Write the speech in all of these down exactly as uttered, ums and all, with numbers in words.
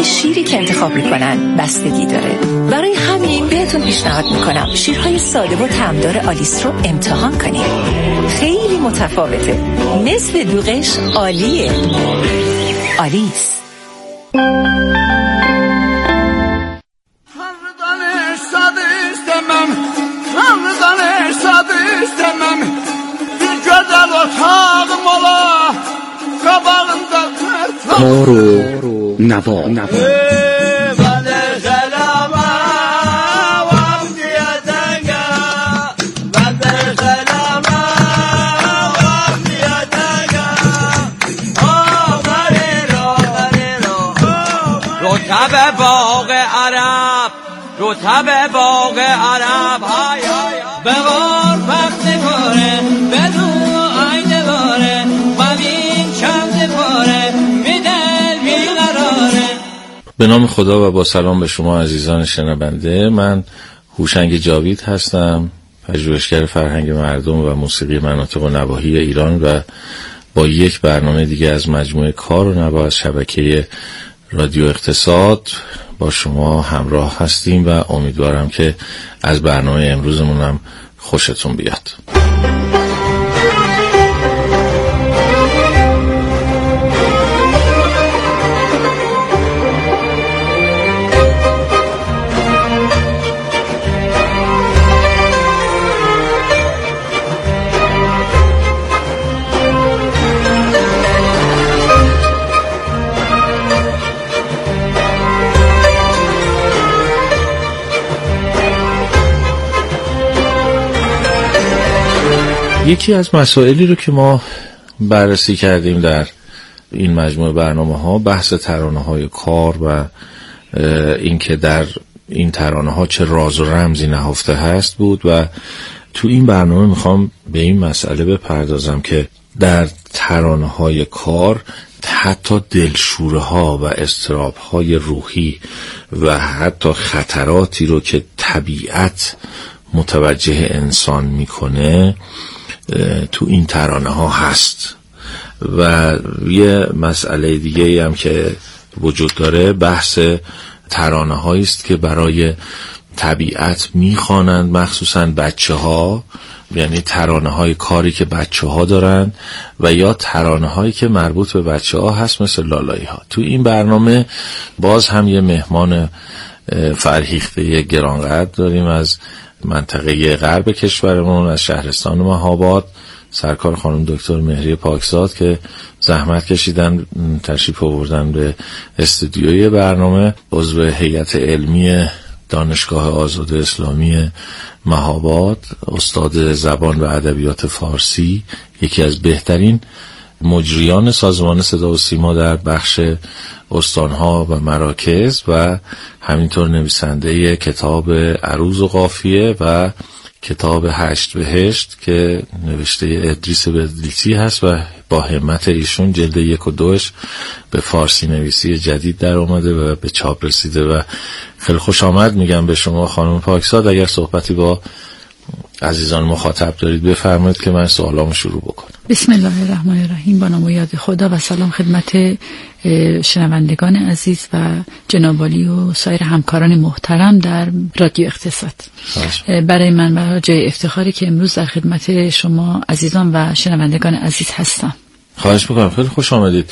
نوع شیری که انتخاب میکنن بستگی داره. برای همین بهتون پیشنهاد میکنم شیرهای ساده و طعمدار آلیس رو امتحان کنید. خیلی متفاوته. مثل دوغش عالیه. آلیس. کار و نوا رتب باغ عرب رتب باغ عرب های بغار وقت کاره بدو آینه باره مبین چند پاره میدل بیقراره. به نام خدا و با سلام به شما عزیزان شنونده. من هوشنگ جاوید هستم، پژوهشگر فرهنگ مردم و موسیقی مناطق و نواحی ایران و با یک برنامه دیگه از مجموعه کار و نوا از شبکه رادیو اقتصاد با شما همراه هستیم و امیدوارم که از برنامه امروزمون هم خوشتون بیاد. یکی از مسائلی رو که ما بررسی کردیم در این مجموعه برنامه ها بحث ترانه های کار و این که در این ترانه ها چه راز و رمزی نهفته هست بود و تو این برنامه میخوام به این مسئله بپردازم که در ترانه های کار حتی دلشوره ها و اضطراب های روحی و حتی خطراتی رو که طبیعت متوجه انسان میکنه تو این ترانه ها هست. و یه مسئله دیگه هم که وجود داره بحث ترانه هایی است که برای طبیعت میخوانند، مخصوصا بچه ها، یعنی ترانه های کاری که بچه ها دارن و یا ترانه هایی که مربوط به بچه ها هست مثل لالایی ها. تو این برنامه باز هم یه مهمان فرهیخته گرانقدر داریم از منطقه غرب کشورمون، از شهرستان مهاباد، سرکار خانم دکتر مهری پاکزاد که زحمت کشیدن تشریف آوردن به استودیوی برنامه. عضو هیئت علمی دانشگاه آزاد اسلامی مهاباد، استاد زبان و ادبیات فارسی، یکی از بهترین مجریان سازمان صدا و سیما در بخش استانها و مراکز و همینطور نویسنده کتاب عروض و قافیه و کتاب هشت بهشت که نوشته ادریس بدلیسی هست و با همت ایشون جلد یک و دوش به فارسی نویسی جدید در اومده و به چاپ رسیده. و خیلی خوش آمد میگم به شما خانم پاکزاد. اگر صحبتی با عزیزان مخاطب دارید بفرمایید که من سوالامو شروع بکنم. بسم الله الرحمن الرحیم. با نام و یاد خدا و سلام خدمت شنوندگان عزیز و جناب عالی و سایر همکاران محترم در رادیو اقتصاد. برای من جای افتخاری که امروز در خدمت شما عزیزان و شنوندگان عزیز هستم. خواهش میکنم. خیلی خوش آمدید.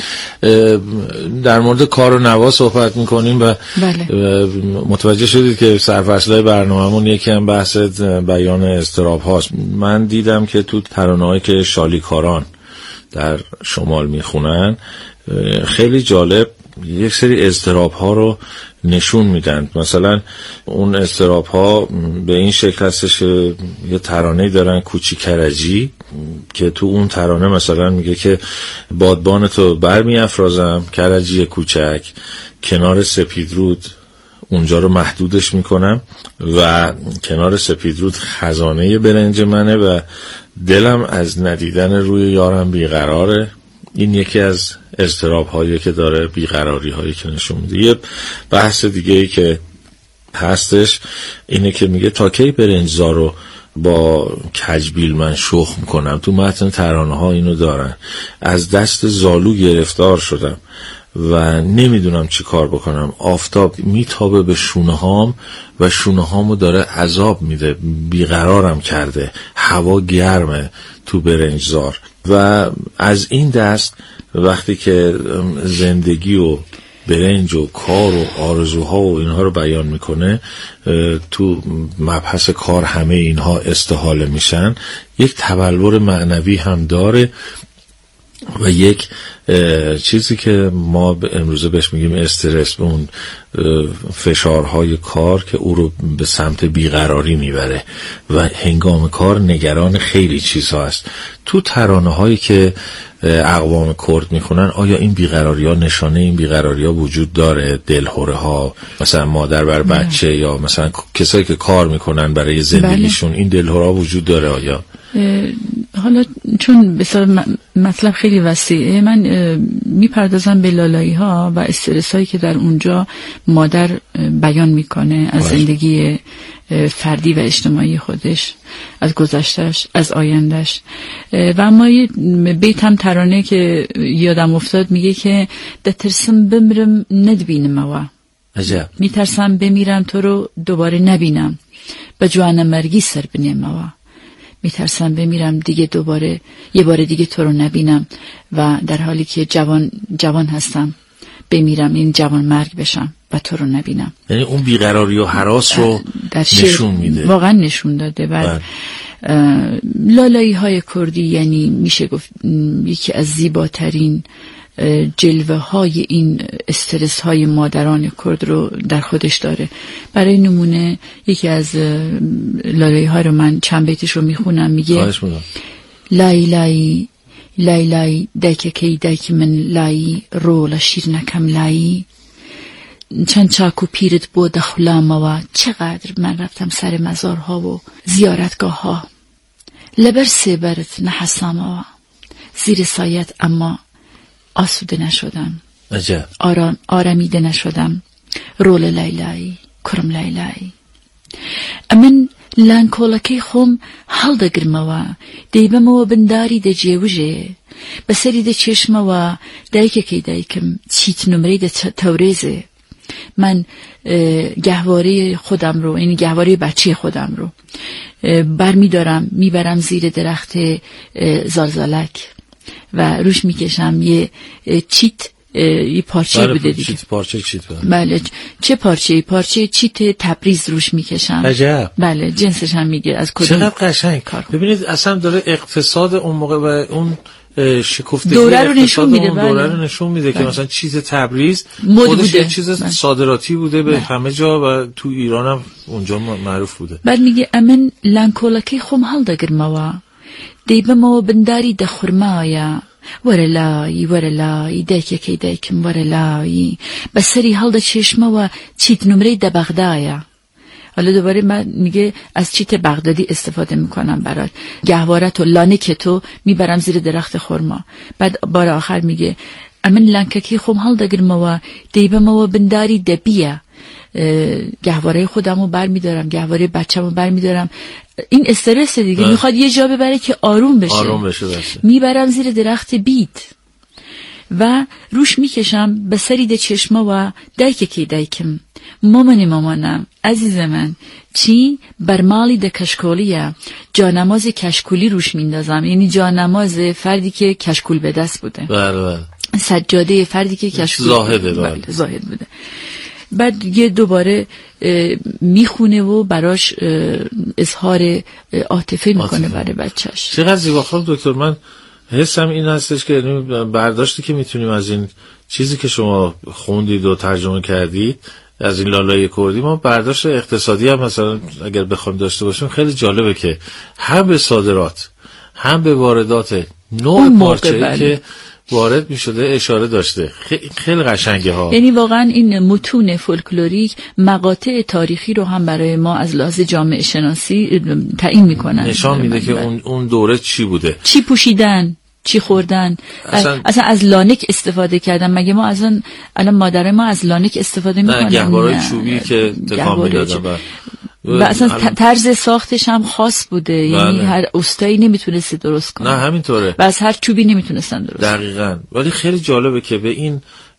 در مورد کار و نوا صحبت میکنیم و بله. متوجه شدید که سرفصلای برنامه‌مون یکی هم بحث بیان اضطراب هاست. من دیدم که تو ترانه‌هایی که شالیکاران در شمال میخونن خیلی جالب یک سری اضطراب ها رو نشون میدن. مثلا اون اضطراب ها به این شکل هستش که یه ترانه دارن کوچی کرجی که تو اون ترانه مثلا میگه که بادبان تو برمی افرازم کرجی کوچک، کنار سپیدرود اونجا رو محدودش میکنم و کنار سپیدرود خزانه برنج منه و دلم از ندیدن روی یارم بیقراره. این یکی از اضطراب هایی که داره، بیقراری هایی که نشون میده. یه بحث دیگه ای که هستش اینه که میگه تا کی برنجزار رو با کجبیل من شخم میکنم. تو متن ترانه ها اینو دارن. از دست زالو گرفتار شدم و نمیدونم چی کار بکنم. آفتاب میتابه به شونه هام و شونه هامو داره عذاب میده، بیقرارم کرده، هوا گرمه تو برنجزار. و از این دست وقتی که زندگی و برنج و کار و آرزوها و اینها رو بیان میکنه، تو مبحث کار همه اینها استحاله میشن. یک تبلور معنوی هم داره و یک چیزی که ما امروزه بهش میگیم استرس، اون فشارهای کار که او رو به سمت بیقراری میبره و هنگام کار نگران خیلی چیزها است. تو ترانه هایی که اقوام کرد میخونن آیا این بیقراری ها، نشانه این بیقراری ها وجود داره؟ دلهوره ها، مثلا مادر بر بچه بله. یا مثلا کسایی که کار میکنن برای زندگیشون بله. این دلهوره ها وجود داره آیا؟ حالا چون بسیار مطلب خیلی وسیعه، من میپردازم به لالایی ها و استرس هایی که در اونجا مادر بیان میکنه از باید. زندگی فردی و اجتماعی خودش، از گذشتش، از آیندش. و اما یه بیت هم ترانه که یادم افتاد میگه که دترسم بمیرم ندبینم و عجب، میترسم بمیرم تو رو دوباره نبینم، به جوان مرگی سر بنیم و میترسم بمیرم دیگه دوباره یه بار دیگه تو رو نبینم و در حالی که جوان جوان هستم بمیرم، این جوان مرگ بشم و تو رو نبینم. یعنی اون بیقراری و هراس رو نشون میده، واقعا نشون داده. بعد لالایی های کردی یعنی میشه گفت یکی از زیباترین جلوه های این استرس های مادران کرد رو در خودش داره. برای نمونه یکی از لالایی ها رو من چند بیتش رو میخونم. میگه لای لای لای لای دایک کی دایک من لای رو لشیر نکم لای چند چاکو پیرت بود خلام و چقدر من رفتم سر مزارها و زیارتگاه ها، لبر سیبرت نحسام و زیر سایت اما آسوده نشدم، عجب. آرام آرامیده نشدم. رول لیلای کرم لیلای امن لانکولکی خوم حال دگرموا دیبمو بنداری ده جیوجه بسری ده چشموا دایکه که دایکم چیت نمره ده توریزه. من گهواره خودم رو، این گهواره بچه خودم رو بر می دارم میبرم زیر درخت زالزالک و روش میکشم یه چیت، یه پارچه بوده دیگه. چیت پارچه چیت بوده. بله. چه پارچه؟ پارچه چیت تبریز روش میکشم. عجب. بله، جنسش هم میگه از کدوم. چقدر قشنگ. ببینید اصلا داره اقتصاد اون موقع و اون شکفتگی دوره رو نشون میده. بله. دوره رو نشون میده بله. که مثلا چیز تبریز خودش یه چیز بله. صادراتی بوده به بله. همه جا و تو ایران هم اونجا معروف بوده. بعد میگه امن لانکولکی خوم حال دگرموا دیبمو بنداری ده خرمایا ورلای ورلای دایکه که دایکم ورلای بسری حال ده چشمه و چیت نمره ده بغدایا. حالا دوباره من میگه از چیت بغدادی استفاده میکنم برات، گهوارت و لانک تو میبرم زیر درخت خرما. بعد بار آخر میگه امن لانککی خوم حال دگرمه و دیبمو بنداری ده بیا، گهواره خودمو بر میدارم، گهواره بچه‌مو بر میدارم. این استرس دیگه اه. میخواد یه جا ببره که آروم بشه، آروم بشه بشه. میبرم زیر درخت بیت و روش میکشم به سرید چشمه و دایکه که دایکم مامانی مامانم عزیز من چی برمالی ده کشکولیه، جانماز کشکولی روش میندازم، یعنی جانماز فردی که کشکول به دست بوده. بله بله. سجاده فردی که کشکول زاهده بله. بله. زاهد بوده. بعد یه دوباره میخونه و براش اظهار عاطفه میکنه برای بچهش. چقدر زیبا. خانم دکتر، من حسم این هستش که برداشتی که میتونیم از این چیزی که شما خوندید و ترجمه کردید از این لالای کردی، ما برداشت اقتصادی هم مثلا اگر بخوایم داشته باشیم خیلی جالبه که هم به صادرات هم به واردات نوع پارچه‌ای که وارد می شده اشاره داشته. خیلی قشنگه ها. یعنی واقعا این متون فولکلوریک مقاطع تاریخی رو هم برای ما از لحاظ جامعه شناسی تعیین میکنن، نشان میده که اون اون دوره چی بوده، چی پوشیدن، چی خوردن. اصلا, اصلا از لانک استفاده کردن. مگه ما اصلا الان مادر ما از لانک استفاده میکنن؟ نه، گهوارای چوبی که تکان میدادن و اصلا طرز ساختش هم خاص بوده. یعنی هر استایی نمیتونسته درست کنه. نه همینطوره. و از هر چوبی نمیتونستن درست. دقیقاً. ولی خیلی جالبه که به این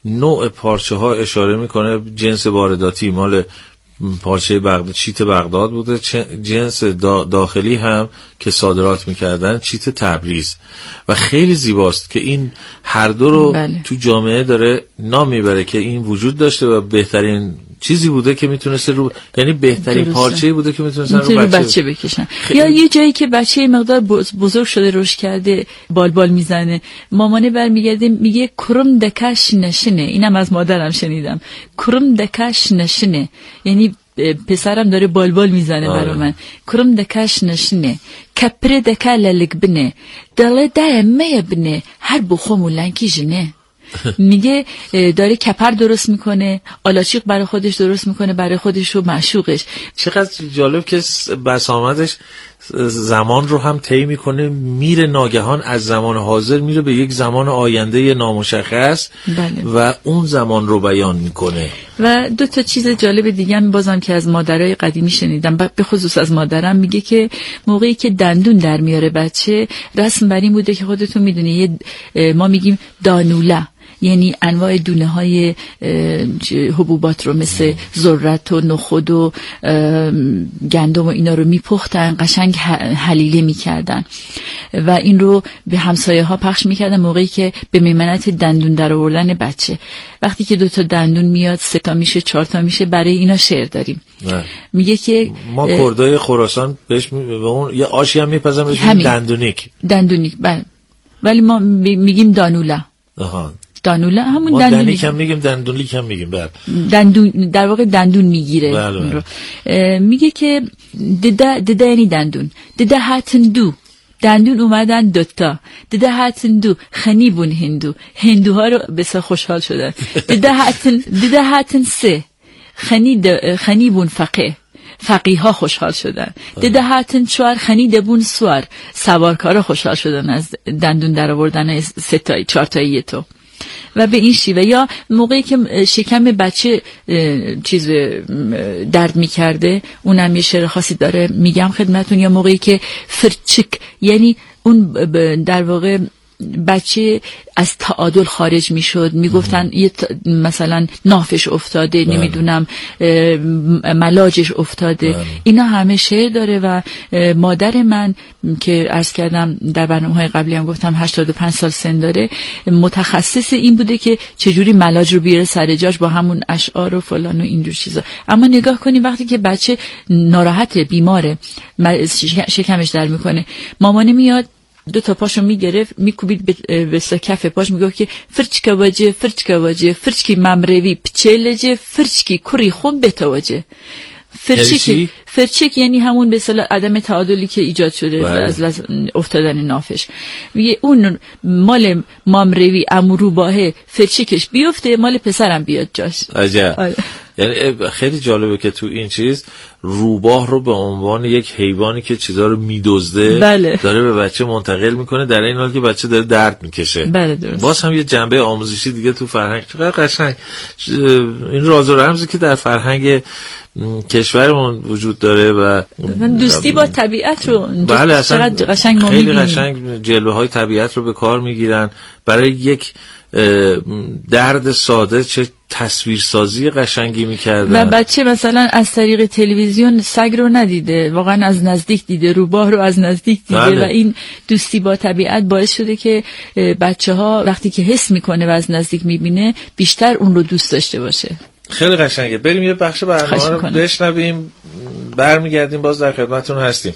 نوع پارچه ها اشاره میکنه، جنس وارداتی مال پارچه بغداد، چیت بغداد بوده، جنس داخلی هم که صادرات میکردن چیت تبریز و خیلی زیباست که این هر دو رو بله. تو جامعه داره نام میبره که این وجود داشته و بهترین چیزی بوده که میتونسته رو، یعنی بهترین پارچه‌ای بوده که میتونستن رو بچه, بچه بکشن خیلی... یا یه جایی که بچه مقدار بزرگ شده رشد کرده بال بال میزنه، مامانه برمیگرده میگه کرم دکش نشنه، اینم از مادرم شنیدم، کرم دکش نشنه یعنی پسرم داره بال بال میزنه برای من، کرم دکش نشنه کپره دکه للک بنه دله دایمه بنه هر بخوم و لنکی جنه. میگه داره کپر درست میکنه، آلاچیق برای خودش درست میکنه، برای خودش و معشوقش. چقدر جالب که بسامدش زمان رو هم طی میکنه، میره ناگهان از زمان حاضر میره به یک زمان آینده نامشخص بله. و اون زمان رو بیان میکنه. و دو تا چیز جالب دیگه هم بازم که از مادرای قدیمی شنیدم، به خصوص از مادرم، میگه که موقعی که دندون در میاره بچه، رسم بر این بوده که خودتون میدونی ما میگیم دانوله، یعنی انواع دونه های حبوبات رو مثل ذرت و نخود و گندم و اینا رو میپختن، قشنگ حلیله میکردن و این رو به همسایه ها پخش میکردن موقعی که به میمنت دندون در آوردن بچه. وقتی که دو تا دندون میاد، سه تا میشه، چهار تا میشه، برای اینا شعر داریم. نه. میگه که ما کردای خراسان بهش می... به اون یه آشی هم میپزن بهش دندونیک دندونیک بله، ولی ما میگیم دانوله. آها دانوله همون ما دندون دندونیک هم میگیم، دندونیک هم میگیم بله. دندون در واقع دندون میگیره. بله بله. میگه که دده دده یعنی دندون، دده هاتن دو دندون اومدن دوتا، دده هاتن دو خنیبون هندو، هندوها رو بسیار خوشحال شدن. دده هاتن دده هاتن سه خنید خنیبون فقه، فقیه ها خوشحال شدن. دده هاتن چوار خنیده بون سوار، سوارکارا خوشحال شدن از دندون در آوردن سه تایی چهار تایی تو. و به این شیوه یا موقعی که شکم بچه چیز درد میکرده، اونم یه شعر خاصی داره میگم خدمتون، یا موقعی که فرچک یعنی اون در واقع بچه از تعادل خارج میشد، میگفتن یه مثلا نافش افتاده، بله. نمیدونم ملاجش افتاده، بله. اینا همه شعر داره. و مادر من که عرض کردم در برنامه‌های قبلی هم گفتم هشتاد و پنج سال سن داره، متخصص این بوده که چجوری ملاج رو بیاره سر جاش با همون اشعار و فلان و اینجور چیزا. اما نگاه کنی وقتی که بچه ناراحته، بیماره، شکمش در میکنه، مامانه میاد دو تا پاشو میگرفت میکوبید به, به کف پاش، میگفت که فرچکا واجه فرچکا واجه فرچکی ممروی پچلجه فرچکی کری خون بتواجه. فرچک فرچک یعنی همون به اصطلاح عدم تعادلی که ایجاد شده از افتادن نافش. میگه اون مال مامروی امروباه فرچکش بیفته، مال پسرم بیاد جاش. عجب. یعنی خیلی جالبه که تو این چیز روباه رو به عنوان یک حیوانی که چیزا رو میدزده بله. داره به بچه منتقل میکنه، در این حال که بچه داره درد میکشه. بله درست. باز هم یه جنبه آموزشی دیگه تو فرهنگ. چقدر قشنگ این راز و رمزی که در فرهنگ کشورمون وجود داره و دوستی با طبیعت رو بله اصلا قشنگ خیلی قشنگ جلوه های طبیعت رو به کار میگیرن برای یک درد ساده. چه تصویرسازی قشنگی میکردن. و بچه مثلا از طریق تلویزیون سگ رو ندیده، واقعا از نزدیک دیده، روباه رو از نزدیک دیده. بله. و این دوستی با طبیعت باعث شده که بچه ها وقتی که حس میکنه و از نزدیک میبینه بیشتر اون رو دوست داشته باشه. خیلی قشنگه. بریم یه بخش برنامه رو بشنویم، برمیگردیم باز در خدمتتون هستیم.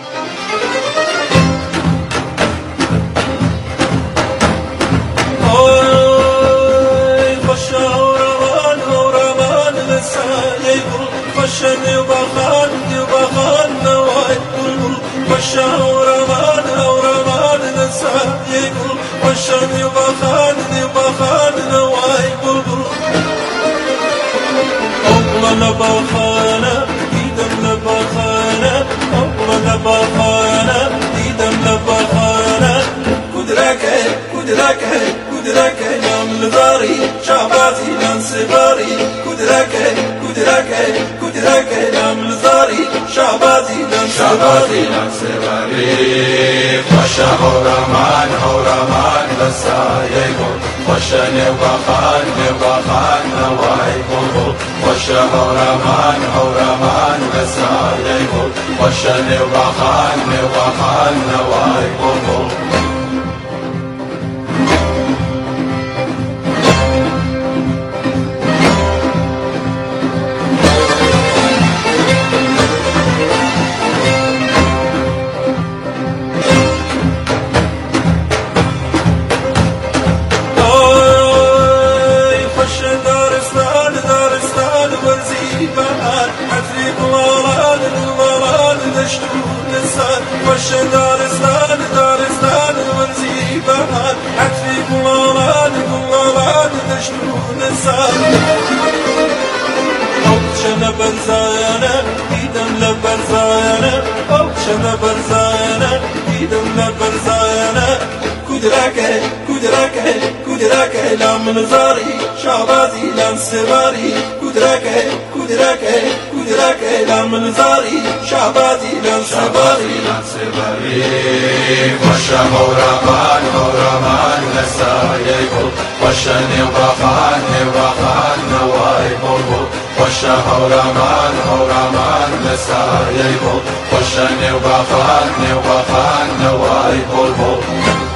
لباخانه دیدم لباخانه اول لباخانه دیدم لباخانه کدرکه کدرکه کدرکه نام لزاری شعبازی نام سباری کدرکه کدرکه کدرکه نام لزاری شعبازی نام شعبازی نام سباری خوش هورمان هورمان بسایه گل خوشن وخان وخان نوای بلبل خوش هورمان هورمان وسایه گل خوشن وخان وخان نوای بلبل خوش دارستان دارستان ورزی بهار حتفی گلالان گلالان دشتون سال اوچن برزایانه دیدم لبرزایانه اوچن برزایانه دیدم لبرزایانه کودرکه کودرکه کودرکه لام زاری شعبازی لام سواری کودرکه کودرکه کودرکه لام زاری شعبازی لام سواری خوش هورمان هورمان لسایه گل خوش نوخان نوخان نوای بلبل خوش هورمان هورمان لسایه گل خوش نوخان نوخان نوای بلبل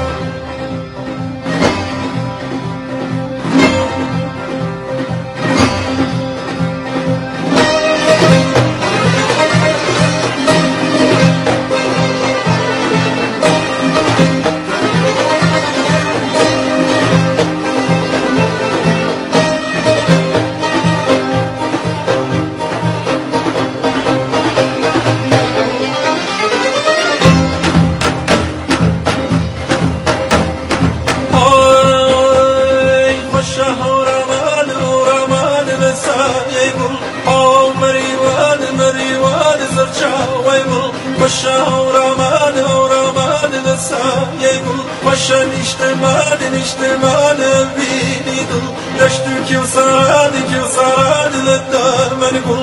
خوش هورمان هورمان لسایه گل خوش نشتمان نشتمان بینی دل دشتو کل سراد کل سراد لدامن گل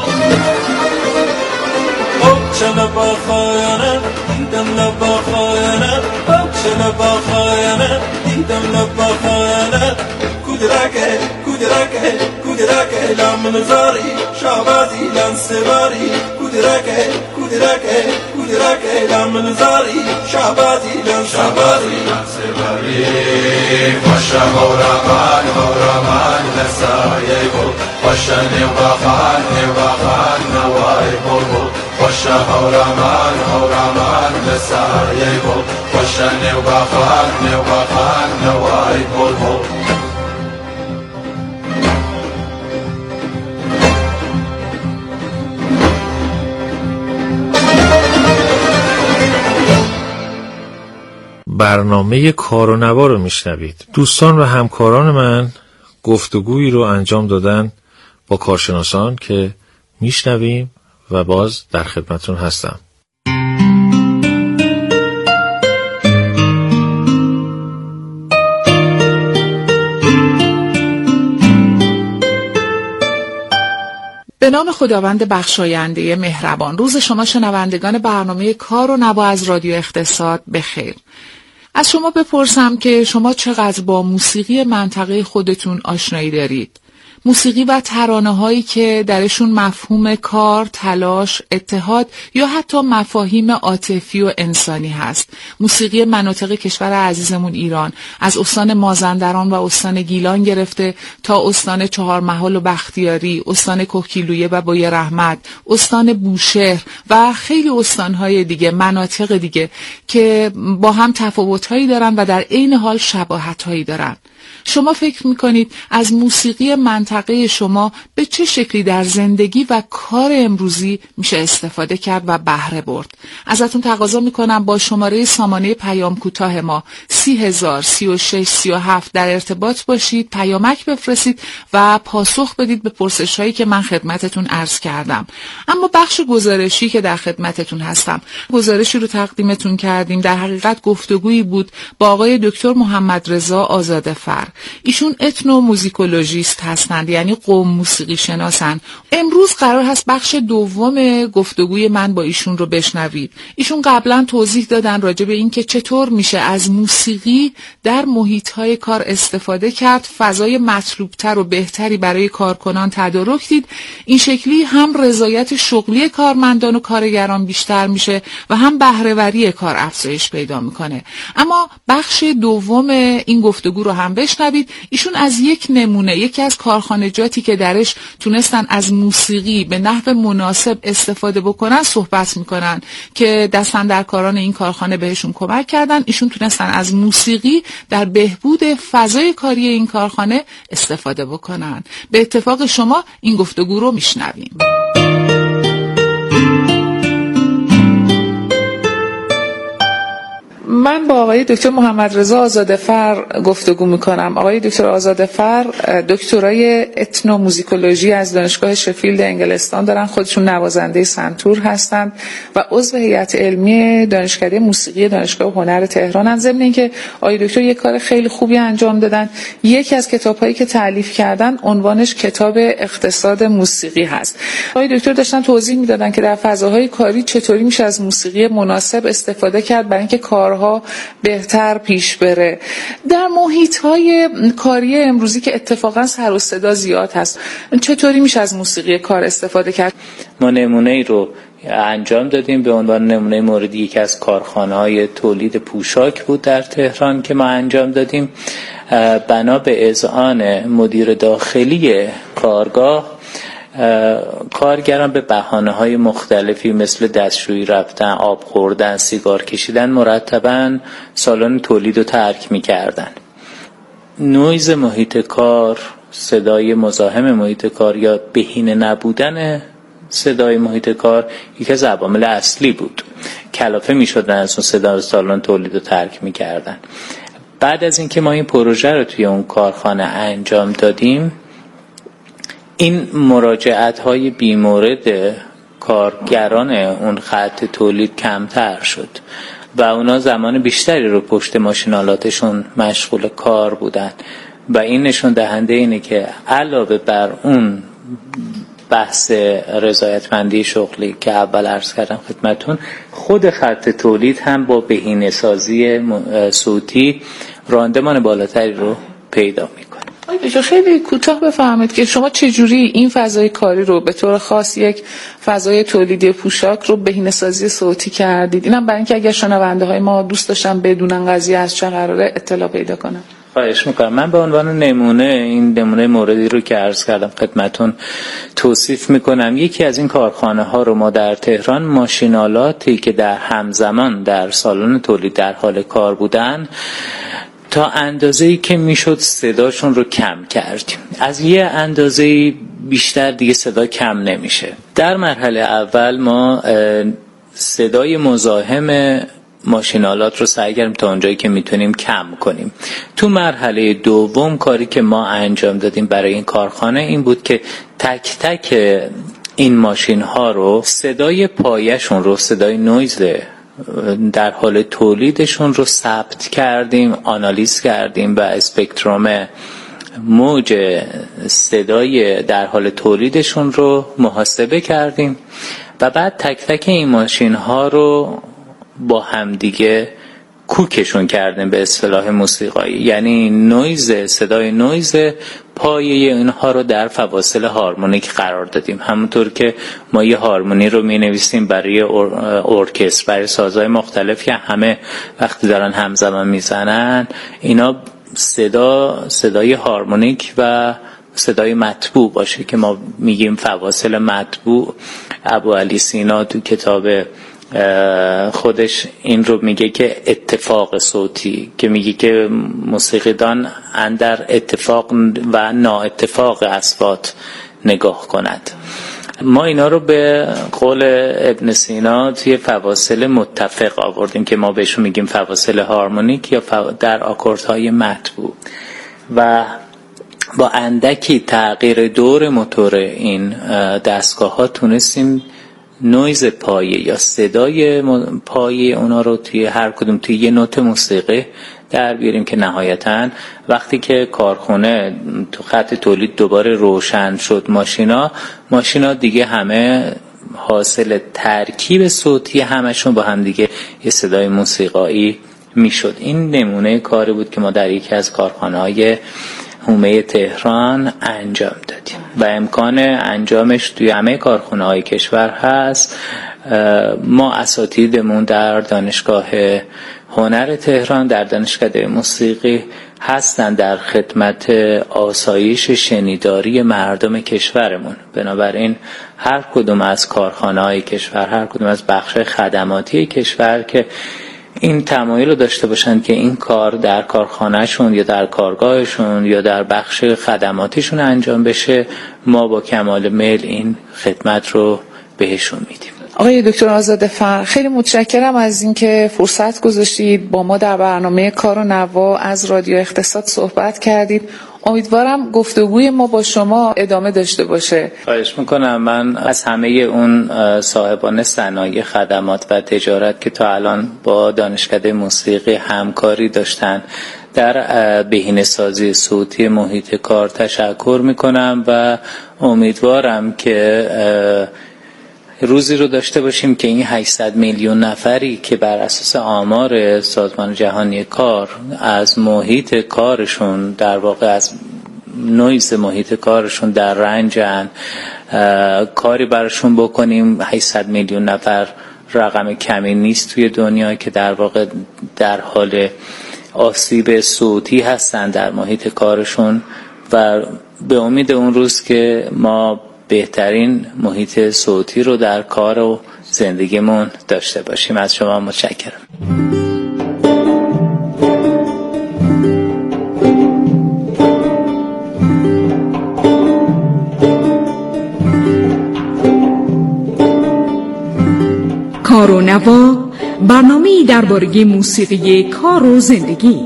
اوچن باخایانه دیدم لباخایانه اوچن باخایانه دیدم لباخایانه کودرکه کودرکه کودرکه لام زاری شعبازی لام سواری کودرکه کودرکه کودرکه لام زاری شعبازی لام سواری خوش هورمان هورمان لسایه گل خوش نوخان نوخان نوای بلبل خوش هورمان هورمان لسایه گل خوش نوخان نوخان نوای بلبل برنامه کار و نوا رو میشنوید. دوستان و همکاران من گفتگویی رو انجام دادن با کارشناسان که میشنویم و باز در خدمتون هستم. به نام خداوند بخشاینده مهربان. روز شما شنوندگان برنامه کار و نوا از رادیو اقتصاد بخیر. از شما بپرسم که شما چقدر با موسیقی منطقه خودتون آشنایی دارید؟ موسیقی و ترانه‌هایی که درشون مفهوم کار، تلاش، اتحاد یا حتی مفاهیم عاطفی و انسانی هست. موسیقی مناطق کشور عزیزمون ایران، از استان مازندران و استان گیلان گرفته تا استان چهارمحال و بختیاری، استان کوکیلویه و بوی رحمت، استان بوشهر و خیلی استان‌های دیگه، مناطق دیگه که با هم تفاوت‌هایی دارن و در عین حال شباهت‌هایی دارن. شما فکر میکنید از موسیقی منطقه شما به چه شکلی در زندگی و کار امروزی میشه استفاده کرد و بهره برد؟ ازتون تقاضا میکنم با شماره سامانه پیام کوتاه ما سی هزار سی و شش سی و هفت در ارتباط باشید، پیامک بفرستید و پاسخ بدید به پرسش هایی که من خدمتتون عرض کردم. اما بخش گزارشی که در خدمتتون هستم، گزارشی رو تقدیمتون کردیم، در حقیقت گفتگویی بود با آقای دکتر محمد رضا آزادفر. ایشون اتنو موزیکولوژیست هستند، یعنی قوم موسیقی شناسن. امروز قرار هست بخش دوم گفتگوی من با ایشون رو بشنوید. ایشون قبلا توضیح دادن راجع به این که چطور میشه از موسیقی در محیط‌های کار استفاده کرد، فضای مطلوبتر و بهتری برای کارکنان تدارک دید. این شکلی هم رضایت شغلی کارمندان و کارگران بیشتر میشه و هم بهره‌وری کار افزایش پیدا میکنه. اما بخش دوم این گفتگو رو هم بشنوید. ایشون از یک نمونه، یکی از کارخانجاتی که درش تونستن از موسیقی به نحو مناسب استفاده بکنن صحبت میکنن که دستاندرکاران این کارخانه بهشون کمک کردن. ایشون تونستن از موسیقی در بهبود فضای کاری این کارخانه استفاده بکنن. به اتفاق شما این گفتگو رو میشنویم. من با آقای دکتر محمد رضا آزادفر گفتگو میکنم. آقای دکتر آزادفر دکترای اتنو موزیکولوژی از دانشگاه شفیلد انگلستان دارن، خودشون نوازنده سنتور هستند و عضو هیئت علمی دانشکده موسیقی دانشگاه هنر تهران. ضمن اینکه آقای دکتر یک کار خیلی خوبی انجام دادن. یکی از کتاب‌هایی که تالیف کردن عنوانش کتاب اقتصاد موسیقی هست. آقای دکتر داشتن توضیح میدادن که در فضاهای کاری چطوری میشه از موسیقی مناسب استفاده کرد برای اینکه کارها بهتر پیش بره. در محیط‌های کاری امروزی که اتفاقا سر و صدا زیاد هست، چطوری میشه از موسیقی کار استفاده کرد؟ ما نمونه‌ای رو انجام دادیم به عنوان نمونه موردی. یکی از کارخانه‌های تولید پوشاک بود در تهران که ما انجام دادیم. بنا به اذعان مدیر داخلی کارگاه، کارگران به بهانه‌های مختلفی مثل دستشویی رفتن، آب خوردن، سیگار کشیدن مرتباً سالن تولید رو ترک می‌کردن. نویز محیط کار، صدای مزاحم محیط کار یا بهینه نبودن صدای محیط کار یکی از عوامل اصلی بود. کلافه می‌شدن از اون صدا سالن تولید رو ترک می‌کردن. بعد از اینکه ما این پروژه رو توی اون کارخانه انجام دادیم، این مراجعت های بیمورد کارگران اون خط تولید کمتر شد و اونا زمان بیشتری رو پشت ماشینالاتشون مشغول کار بودن و این نشون دهنده اینه که علاوه بر اون بحث رضایتمندی شغلی که اول عرض کردم خدمتون، خود خط تولید هم با بهینه‌سازی صوتی راندمان بالاتری رو پیدا میکنه. آقای خیلی کوتاه بفرمایید که شما چجوری این فضای کاری رو به طور خاص یک فضای تولیدی پوشاک رو بهینه‌سازی صوتی کردید؟ اینم برای اینکه اگر شنونده های ما دوست داشتن بدونن قضیه از چه قراره اطلاع پیدا کنن. خواهش میکنم. من به عنوان نمونه این نمونه موردی رو که عرض کردم خدمتون توصیف میکنم. یکی از این کارخانه ها رو ما در تهران ماشینالاتی که در همزمان در سالن تولید در حال کار بودن تا اندازه‌ای که میشد صداشون رو کم کردیم. از یه اندازه‌ای بیشتر دیگه صدا کم نمیشه. در مرحله اول ما صدای مزاحم ماشینالات رو سعی کردیم تا اونجایی که میتونیم کم کنیم. تو مرحله دوم کاری که ما انجام دادیم برای این کارخانه این بود که تک تک این ماشین ها رو صدای پایشون رو، صدای نویز در حال تولیدشون رو ثبت کردیم، آنالیز کردیم و اسپکتروم موج صدای در حال تولیدشون رو محاسبه کردیم و بعد تک تک این ماشین ها رو با همدیگه کوکشون کردیم به اصطلاح موسیقایی، یعنی نویز صدای نویز پایه اینها رو در فواصل هارمونیک قرار دادیم. همونطور که ما یه هارمونی رو می نویسیم برای ارکستر، برای سازهای مختلف که همه وقتی دارن همزمان میزنن، اینا صدا صدای هارمونیک و صدای مطبوع باشه که ما میگیم فواصل مطبوع. ابو علی سینا تو کتاب خودش این رو میگه که اتفاق صوتی، که میگه که موسیقیدان اندر اتفاق و نااتفاق اصوات نگاه کند. ما اینا رو به قول ابن سینا توی فواصل متفق آوردیم که ما بهشون میگیم فواصل هارمونیک یا در آکوردهای مطبوع و با اندکی تغییر دور موتور این دستگاه ها تونستیم نویز پایه یا صدای پایه اونا رو توی هر کدوم توی یه نوت موسیقی در بیاریم که نهایتاً وقتی که کارخونه تو خط تولید دوباره روشن شد، ماشینا ماشینا دیگه همه حاصل ترکیب صوتی همشون با هم دیگه یه صدای موسیقایی میشد. این نمونه کاری بود که ما در یکی از کارخانه‌های حومه تهران انجام دادیم و امکان انجامش توی همه کارخانه‌های کشور هست. ما اساتیدمون در دانشگاه هنر تهران، در دانشکده موسیقی هستن در خدمت آسایش شنیداری مردم کشورمون. بنابراین هر کدوم از کارخانه‌های کشور، هر کدوم از بخش خدماتی کشور که این تمایل رو داشته باشند که این کار در کارخانهشون یا در کارگاهشون یا در بخش خدماتیشون انجام بشه، ما با کمال میل این خدمت رو بهشون میدیم. آقای دکتر آزادفر، خیلی متشکرم از اینکه فرصت گذاشتید با ما در برنامه کار و نوا از رادیو اقتصاد صحبت کردید. امیدوارم گفتگوی ما با شما ادامه داشته باشه. خواهش میکنم. من از همه اون صاحبان صنایع، خدمات و تجارت که تا الان با دانشکده موسیقی همکاری داشتن در بهینه‌سازی صوتی محیط کار تشکر میکنم و امیدوارم که روزی رو داشته باشیم که این هشتصد میلیون نفری که بر اساس آمار سازمان جهانی کار از محیط کارشون، در واقع از نویز محیط کارشون در رنجن، کاری براشون بکنیم. هشتصد میلیون نفر رقم کمی نیست توی دنیا که در واقع در حال آسیب صوتی هستن در محیط کارشون و به امید اون روز که ما بهترین محیط صوتی رو در کار و زندگیمون داشته باشیم. از شما متشکرم. کار و نوا، برنامه‌ای درباره موسیقی کار و زندگی.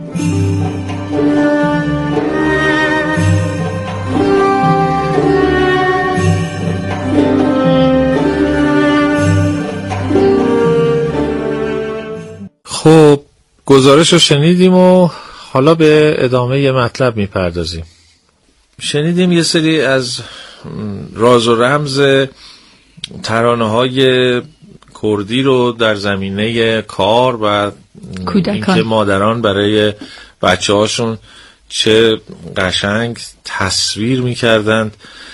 خب گزارش رو شنیدیم و حالا به ادامه یه مطلب میپردازیم. شنیدیم یه سری از راز و رمز ترانه‌های کردی رو در زمینه کار و اینکه مادران برای بچه هاشون چه قشنگ تصویر میکردند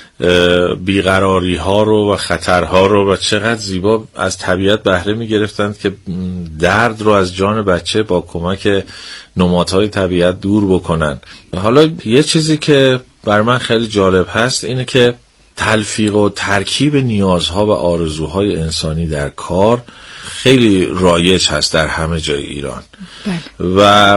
بیقراری ها رو و خطرها رو و چقدر زیبا از طبیعت بهره میگرفتند که درد رو از جان بچه با کمک نمادهای طبیعت دور بکنن. حالا یه چیزی که بر من خیلی جالب هست اینه که تلفیق و ترکیب نیازها و آرزوهای انسانی در کار خیلی رایج هست در همه جای ایران. بله. و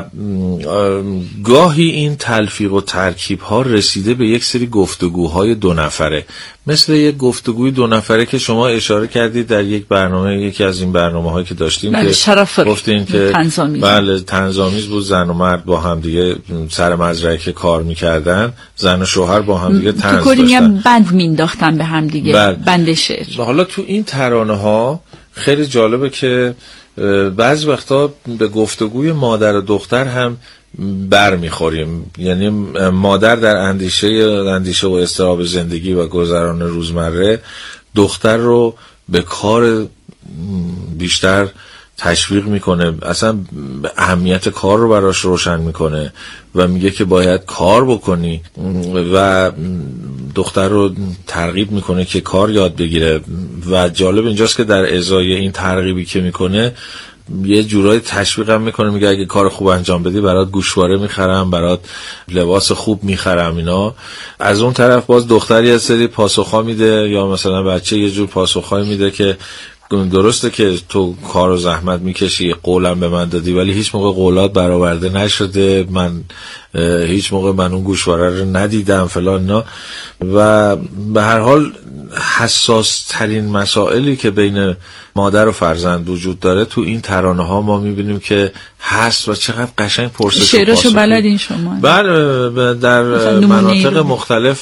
گاهی این تلفیق و ترکیب ها رسیده به یک سری گفتگوهای دو نفره، مثل یک گفتگوی دو نفره که شما اشاره کردید در یک برنامه، یکی از این برنامه هایی که داشتیم، بله، که گفتین که تنظامیز. بله تنظامیز بود، زن و مرد با هم دیگه سر مزرعه کار میکردن، زن و شوهر با هم دیگه طنز داشتن، بند مینداختن به هم دیگه. بله. بند شعر. حالا تو این ترانه ها خیلی جالبه که بعضی وقتا به گفتگوی مادر و دختر هم بر میخوریم. یعنی مادر در اندیشه اندیشه و اضطراب زندگی و گذران روزمره دختر رو به کار بیشتر تشویق میکنه، اصلا اهمیت کار رو براش روشن میکنه و میگه که باید کار بکنی و دختر رو ترغیب میکنه که کار یاد بگیره. و جالب اینجاست که در ازای این ترغیبی که میکنه یه جورای تشویق هم میکنه، میگه اگه کار خوب انجام بدی برات گوشواره میخرم، برات لباس خوب میخرم اینا. از اون طرف باز دختر یه سری پاسخا میده، یا مثلا بچه یه جور پاسخایی میده که درسته که تو کار و زحمت میکشی، قولم به من دادی، ولی هیچ موقع قولات برآورده نشده، من هیچ موقع من اون گوشواره رو ندیدم فلان اینا. و به هر حال حساس ترین مسائلی که بین مادر و فرزند وجود داره تو این ترانه ها ما میبینیم که هست و چقدر قشنگ پرسش و پاسخ. شعرشو بلدین شما؟ بله، در مناطق مختلف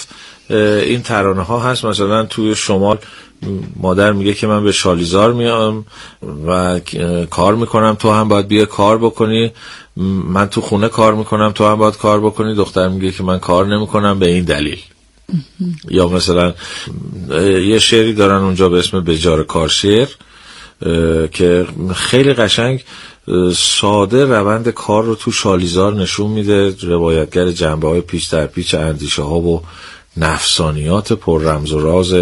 این ترانه ها هست. مثلا توی شمال مادر میگه که من به شالیزار میام و کار میکنم، تو هم باید بیا کار بکنی. من تو خونه کار میکنم، تو هم باید کار بکنی. دختر میگه که من کار نمیکنم به این دلیل. یا مثلا یه شعری دارن اونجا به اسم بجار کارشیر که خیلی قشنگ ساده روند کار رو تو شالیزار نشون میده. روایتگر جنبه های پیچ در پیچ اندیشه ها و نفسانیات پر رمز و راز